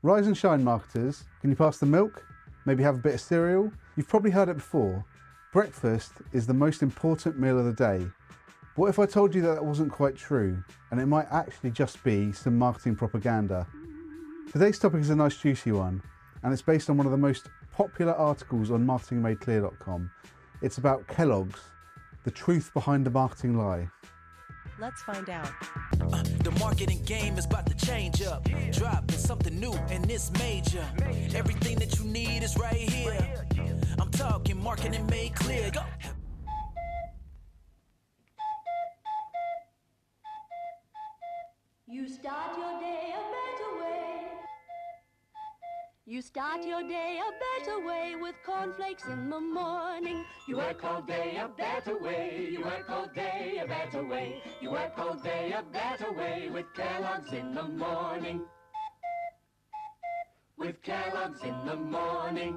Rise and shine, marketers. Can you pass the milk? Maybe have a bit of cereal? You've probably heard it before. Breakfast is the most important meal of the day. What if I told you that that wasn't quite true, and it might actually just be some marketing propaganda? Today's topic is a nice juicy one, and it's based on one of the most popular articles on marketingmadeclear.com. It's about Kellogg's, the truth behind the marketing lie. Let's find out. The marketing game is about to change up. Dropping something new and it's major. Everything that you need is right here. I'm talking marketing made clear. Go. You start your day a better way. You start your day a better way with cornflakes in the morning. You work all day a better way. You work all day a better way. You work all day a better way with Kellogg's in the morning. With Kellogg's in the morning.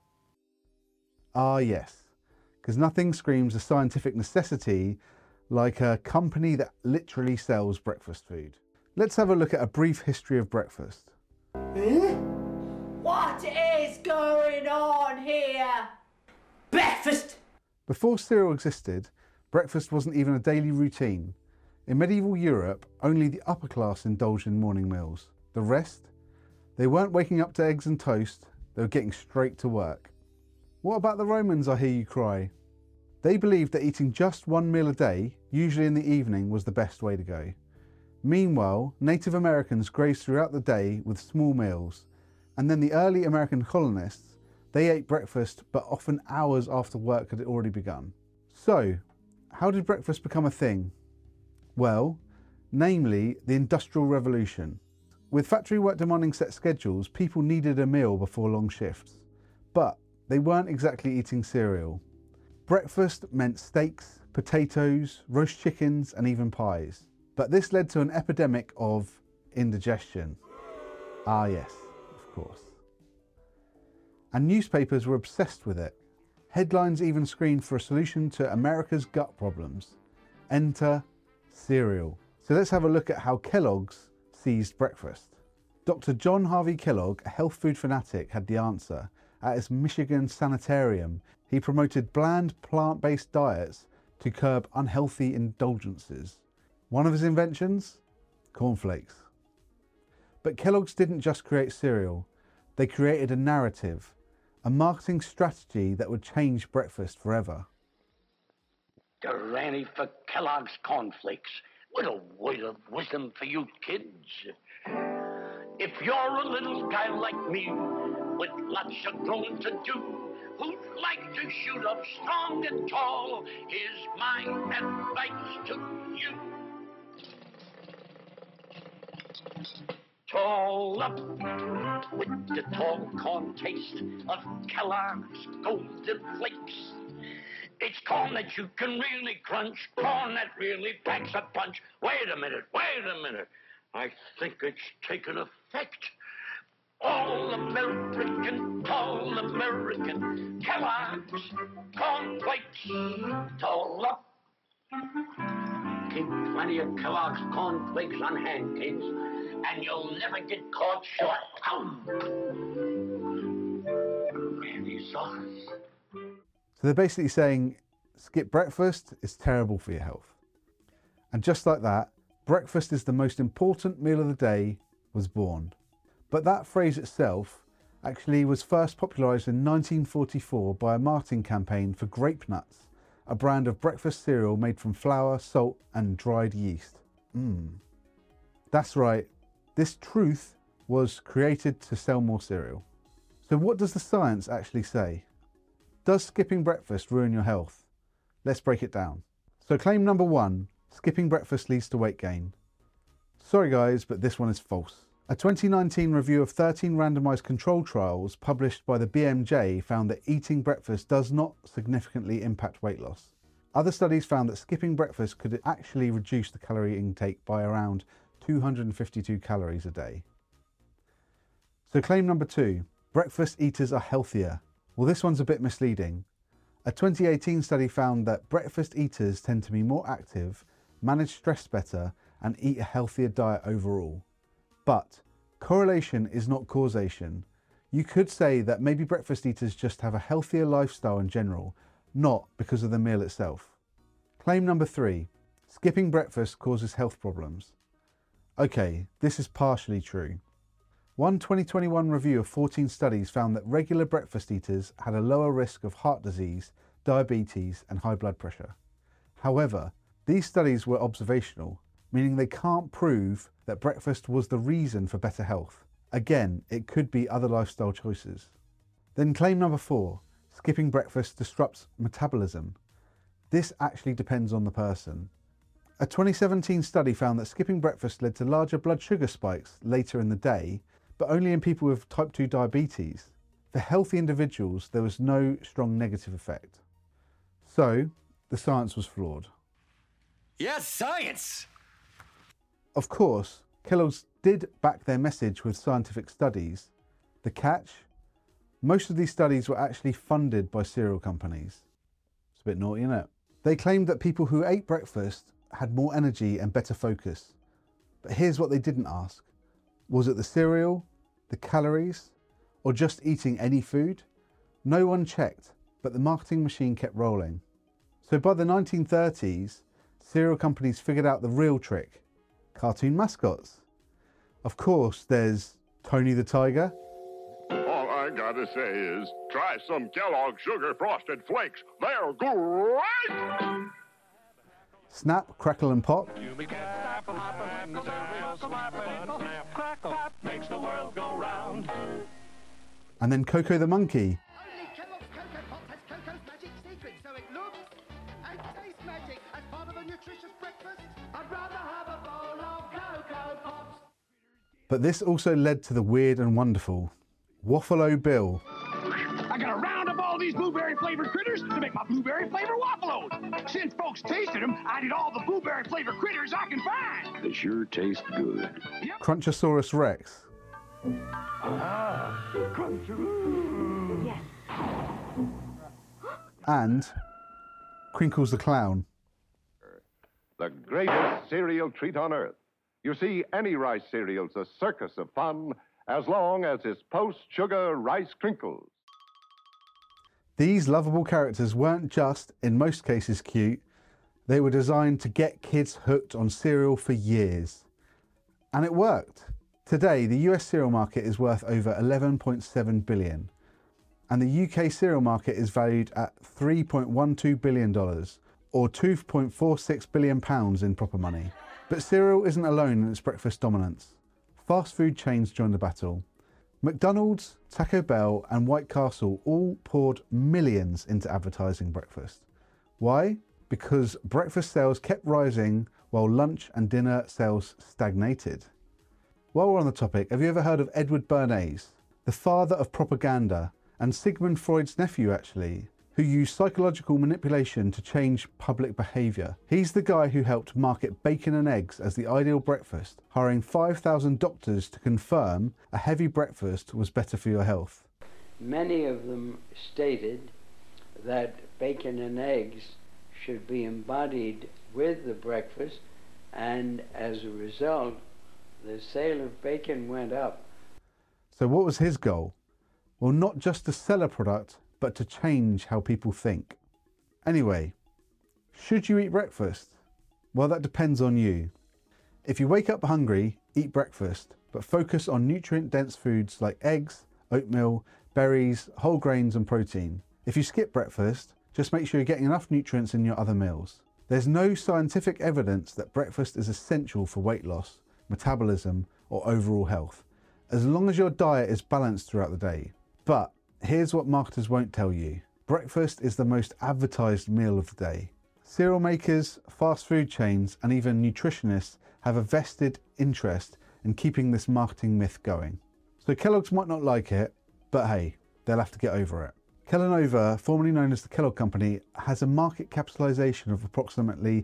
Ah yes, because nothing screams a scientific necessity like a company that literally sells breakfast food. Let's have a look at a brief history of breakfast. What is going on here? Breakfast! Before cereal existed, breakfast wasn't even a daily routine. In medieval Europe, only the upper class indulged in morning meals. The rest? They weren't waking up to eggs and toast, they were getting straight to work. What about the Romans, I hear you cry? They believed that eating just one meal a day, usually in the evening, was the best way to go. Meanwhile, Native Americans grazed throughout the day with small meals, and then the early American colonists, they ate breakfast but often hours after work had already begun. So, how did breakfast become a thing? Well, namely the Industrial Revolution. With factory work demanding set schedules, people needed a meal before long shifts. But they weren't exactly eating cereal. Breakfast meant steaks, potatoes, roast chickens, and even pies. But this led to an epidemic of indigestion. Ah yes, of course. And newspapers were obsessed with it. Headlines even screamed for a solution to America's gut problems. Enter cereal. So let's have a look at how Kellogg's seized breakfast. Dr. John Harvey Kellogg, a health food fanatic, had the answer. At his Michigan sanitarium, he promoted bland plant-based diets to curb unhealthy indulgences. One of his inventions? Cornflakes. But Kellogg's didn't just create cereal. They created a narrative, a marketing strategy that would change breakfast forever. Granny for Kellogg's cornflakes. What a word of wisdom for you kids. If you're a little guy like me, with lots of growing to do, who'd like to shoot up strong and tall, here's my advice to you. Tall up with the tall corn taste of Kellogg's Golden Flakes. It's corn that you can really crunch, corn that really packs a punch. Wait a minute. I think it's taken effect. All American Kellogg's cornflakes. Tall up. Keep plenty of Kellogg's cornflakes on hand, kids, and you'll never get caught short. Granny sauce. So they're basically saying, skip breakfast, it's terrible for your health. And just like that, breakfast is the most important meal of the day was born. But that phrase itself actually was first popularised in 1944 by a marketing campaign for Grape Nuts, a brand of breakfast cereal made from flour, salt and dried yeast. That's right, this truth was created to sell more cereal. So what does the science actually say? Does skipping breakfast ruin your health? Let's break it down. So claim number 1, skipping breakfast leads to weight gain. Sorry guys, but this one is false. A 2019 review of 13 randomized control trials published by the BMJ found that eating breakfast does not significantly impact weight loss. Other studies found that skipping breakfast could actually reduce the calorie intake by around 252 calories a day. So claim number 2, breakfast eaters are healthier. Well, this one's a bit misleading. A 2018 study found that breakfast eaters tend to be more active, manage stress better, and eat a healthier diet overall. But Correlation is not causation. You could say that maybe breakfast eaters just have a healthier lifestyle in general, not because of the meal itself. Claim number 3, skipping breakfast causes health problems. Okay, this is partially true. One 2021 review of 14 studies found that regular breakfast eaters had a lower risk of heart disease, diabetes, and high blood pressure. However, these studies were observational, meaning they can't prove that breakfast was the reason for better health. Again, it could be other lifestyle choices. Then claim number 4, skipping breakfast disrupts metabolism. This actually depends on the person. A 2017 study found that skipping breakfast led to larger blood sugar spikes later in the day, but only in people with type 2 diabetes. For healthy individuals, there was no strong negative effect. So, the science was flawed. Yes, science! Of course, Kellogg's did back their message with scientific studies. The catch? Most of these studies were actually funded by cereal companies. It's a bit naughty, isn't it? They claimed that people who ate breakfast had more energy and better focus. But here's what they didn't ask. Was it the cereal, the calories, or just eating any food? No one checked, but the marketing machine kept rolling. So by the 1930s, cereal companies figured out the real trick: cartoon mascots. Of course, there's Tony the Tiger. All I gotta say is, try some Kellogg's Sugar Frosted Flakes. They're great! Snap, Crackle and Pop. And then Coco the Monkey. Only Kellogg's Cocoa Pop has Coco's magic secret, so it looks and tastes magic. As part of a nutritious breakfast, I'd rather have a bowl of Cocoa Pops. But this also led to the weird and wonderful. Waffle-O Bill. I gotta round up all these blueberry-flavored critters to make my blueberry-flavored waffle-os. Since folks tasted them, I did all the blueberry-flavored critters I can find. They sure taste good. Crunchosaurus Rex. Crunch. Yes. And Crinkles the Clown. The greatest cereal treat on earth. You see, any rice cereal's a circus of fun as long as it's post-sugar rice crinkles. These lovable characters weren't just, in most cases, cute. They were designed to get kids hooked on cereal for years. And it worked. Today, the US cereal market is worth over $11.7 billion. And the UK cereal market is valued at $3.12 billion, or £2.46 billion in proper money. But cereal isn't alone in its breakfast dominance. Fast food chains joined the battle. McDonald's, Taco Bell and White Castle all poured millions into advertising breakfast. Why? Because breakfast sales kept rising while lunch and dinner sales stagnated. While we're on the topic, have you ever heard of Edward Bernays, the father of propaganda and Sigmund Freud's nephew actually, who used psychological manipulation to change public behaviour? He's the guy who helped market bacon and eggs as the ideal breakfast, hiring 5,000 doctors to confirm a heavy breakfast was better for your health. Many of them stated that bacon and eggs should be embodied with the breakfast, and as a result, the sale of bacon went up. So what was his goal? Well, not just to sell a product, but to change how people think. Anyway, should you eat breakfast? Well, that depends on you. If you wake up hungry, eat breakfast, but focus on nutrient-dense foods like eggs, oatmeal, berries, whole grains and protein. If you skip breakfast, just make sure you're getting enough nutrients in your other meals. There's no scientific evidence that breakfast is essential for weight loss, metabolism, or overall health, as long as your diet is balanced throughout the day. But here's what marketers won't tell you. Breakfast is the most advertised meal of the day. Cereal makers, fast food chains, and even nutritionists have a vested interest in keeping this marketing myth going. So Kellogg's might not like it, but hey, they'll have to get over it. Kellanova, formerly known as the Kellogg Company, has a market capitalization of approximately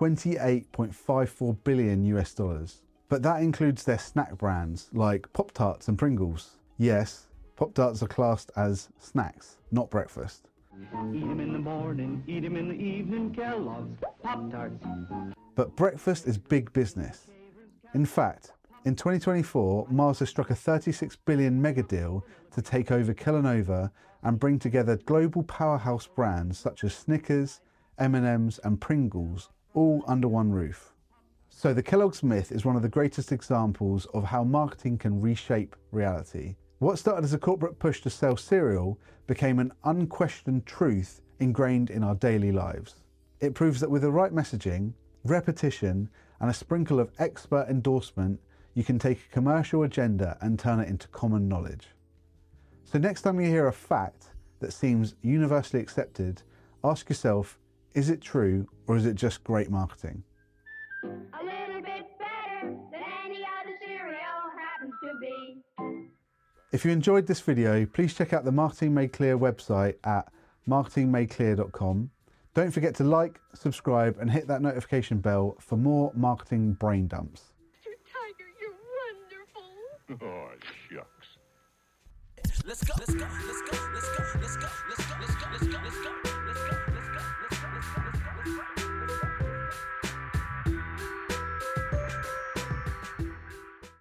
$28.54 billion US. But that includes their snack brands like Pop-Tarts and Pringles. Yes, Pop-Tarts are classed as snacks, not breakfast. Eat 'em in the morning, eat 'em in the evening, Kellogg's Pop-Tarts. But breakfast is big business. In fact, In 2024, Mars has struck a $36 billion mega deal to take over Kellanova and bring together global powerhouse brands such as Snickers, M&M's and Pringles, all under one roof. So the Kellogg's myth is one of the greatest examples of how marketing can reshape reality. What started as a corporate push to sell cereal became an unquestioned truth ingrained in our daily lives. It proves that with the right messaging, repetition, and a sprinkle of expert endorsement, you can take a commercial agenda and turn it into common knowledge. So next time you hear a fact that seems universally accepted, ask yourself, is it true or is it just great marketing? A little bit better than any other cereal happens to be. If you enjoyed this video, please check out the Marketing Made Clear website at marketingmadeclear.com. Don't forget to like, subscribe and hit that notification bell for more marketing brain dumps. Mr. Tiger, you're wonderful. Oh, shucks. Let's go, let's go, let's go, let's go.